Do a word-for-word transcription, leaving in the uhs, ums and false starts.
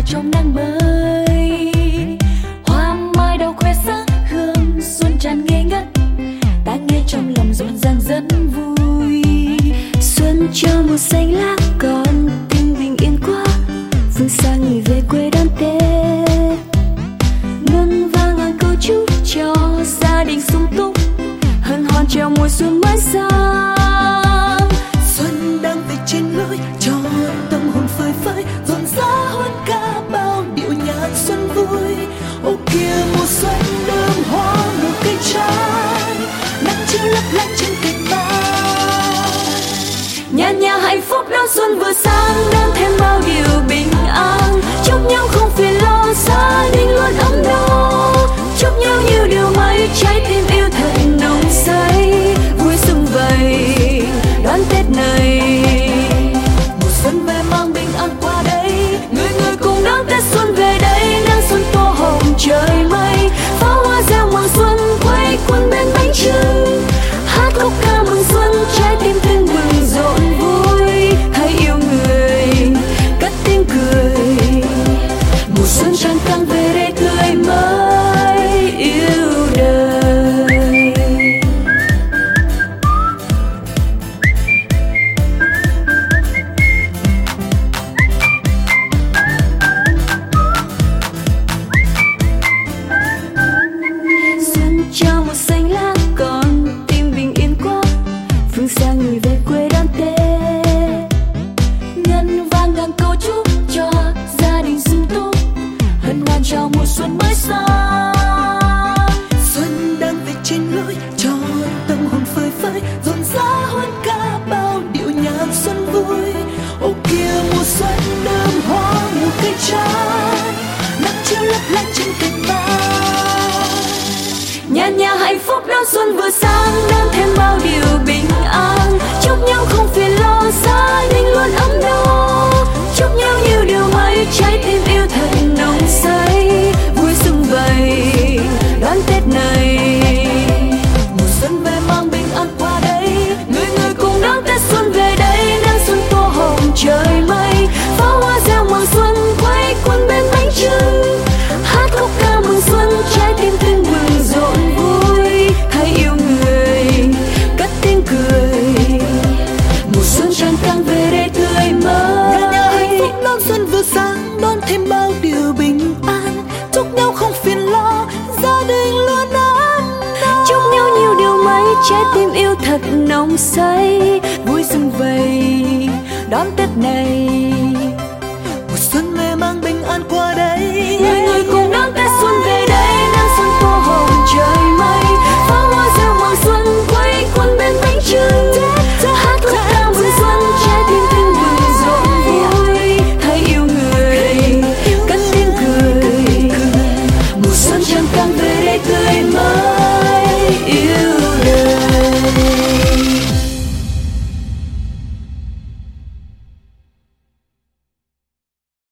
trong nắng mới. Hoa mai đào khoe sắc hương xuân tràn ngây ngất, ta nghe trong lòng rộn ràng rất vui. Xuân cho màu xanh lá còn tình bình yên quá, phương xa người về quê đón Tết. Ngân vang ngàn câu chúc cho gia đình sung túc, hân hoan chào mùa xuân mới sang. Xuân đang về trên lối cho tâm hồn phơi phới, rộn rã hơn cả bao điệu nhạc xuân vui. Ô kia mùa xuân đơm hoa nụ cây trái, nắng chiếu lấp lánh trên cành mai. Nhà nhà hạnh phúc đón xuân vừa sang, đón thêm bao điều bình an. Chúc nhau không phiền lo, gia đình luôn ấm no. Chúc nhau nhiều điều may, trái tim yêu thật nồng say. Vui sum vầy đón Tết này, Mùa xuân về mang bình an qua đây, người người cùng đón Tết xuân về đây. Nắng xuân tô hồng trời mây, pháo hoa reo mừng xuân quay quần bên bánh trưng. Hát khúc ca mừng xuân, trái tim tưng bừng rộn vui. Hãy yêu người cất tiếng cười, mùa xuân tràn càng về đây tươi mới yêu đời. Xuân cho màu xanh lá còn tim bình yên quá, phương xa người về quê đón Tết. Ngân vang ngàn câu chúc cho gia đình sung túc, hân hoan chào mùa xuân mới sang. Xuân đang về trên lối cho tâm hồn phơi phới, rộn rã hơn cả bao điệu nhạc xuân vui. Ô kia mùa xuân đơm hoa nụ cây trái, nắng chiếu lấp lánh trên cành mai. Nhà nhà hạnh phúc đón xuân vừa sang, đón thêm bao điều bình an. Chúc nhau không phiền lo, gia đình luôn ấm no. Chúc nhau nhiều điều may, trái tim yêu thật nồng say. Vui sum vầy đón Tết này, Mùa xuân về mang bình an qua đây, người người cùng đón Tết xuân về đây. Nắng xuân tô hồng trời mây, pháo hoa reo mừng xuân quay quần bên bánh trưng. Hát khúc ca mừng xuân, trái tim tưng bừng rộn vui. Hãy yêu người cất tiếng cười, mùa xuân tràn càng về đây tươi mới. nhà nhà hạnh phúc đón xuân vừa sáng, đón thêm bao điều bình an. Chúc nhau không phiền lo, gia đình luôn ấm no. Chúc nhau nhiều điều may, trái tim yêu thật nồng say. Vui sum vầy đón Tết này,